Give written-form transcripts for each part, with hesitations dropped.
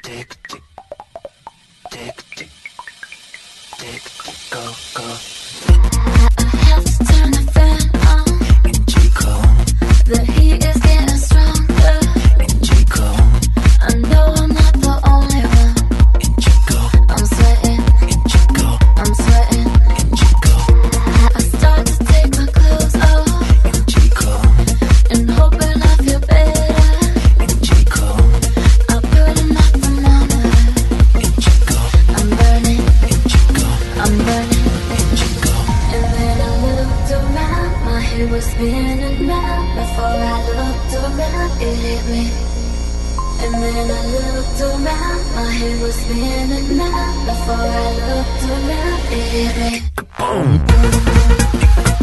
tick, tick, tick, tick, tick, tick, go, go. I have to turn the fan on. In Chico, The heat is getting stronger. in Chico, I know I'm not the only one. in Chico, I'm sweating, in Chico, I'm sweating. in Chico, I start to take my clothes off in Chico, and hoping I feel better. in Chico, I put on my thermometer. in Chico, I'm burning, in Chico, I'm burning. in Chico. And then I looked around, my head was spinning round. Before I looked around, it hit me. And then I looked around, my head was spinning round. Before I looked around, it hit me. Boom.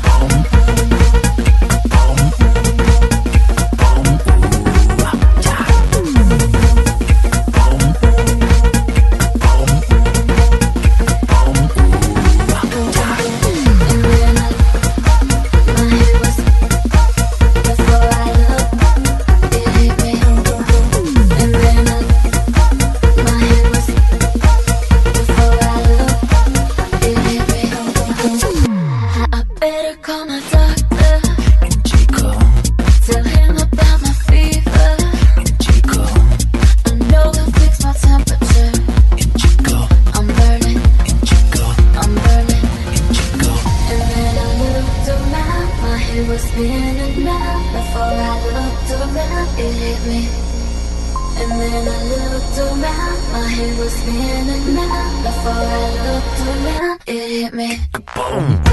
And then my head was, before I looked, it hit me. And then my head was, before I looked, it hit me. I better call my doctor, In Chico, tell him about my fever. in Chico, I know he'll fix my temperature. in Chico, I'm burning, in Chico, I'm burning. in Chico. And then I looked around, my head was spinning round. Before I looked around, it hit me. And then I looked around, my head was spinning round. Before I looked around, it hit me. Boom.